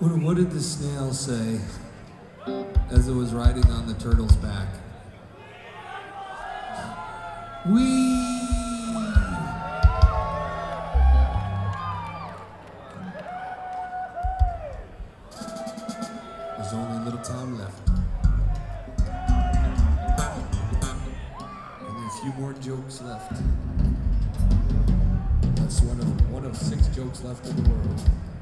What did the snail say as it was riding on the turtle's back? Whee! There's only a little time left. Only a few more jokes left. That's one of 6 jokes left in the world.